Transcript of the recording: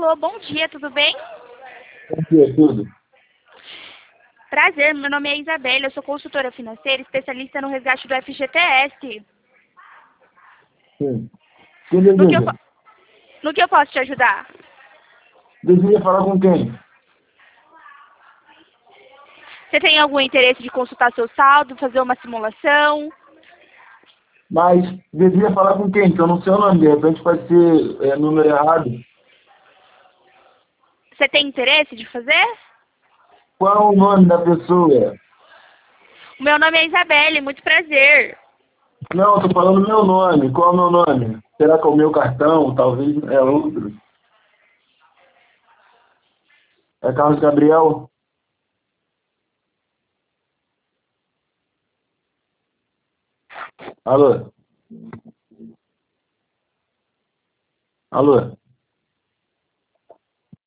Alô, bom dia, tudo bem? Bom dia, tudo. Prazer, meu nome é Isabela, eu sou consultora financeira, especialista no resgate do FGTS. Sim. Quem No que eu, deseja? po- no que eu posso te ajudar? Deseja falar com quem? Você tem algum interesse de consultar seu saldo, fazer uma simulação? Mas deseja falar com quem? Que eu não sei o nome, de repente pode ser número errado. Você tem interesse de fazer? Qual é o nome da pessoa? O meu nome é Isabelle, muito prazer. Não, estou falando meu nome. Qual é o meu nome? Será que é o meu cartão? Talvez é outro. É Carlos Gabriel? Alô? Alô?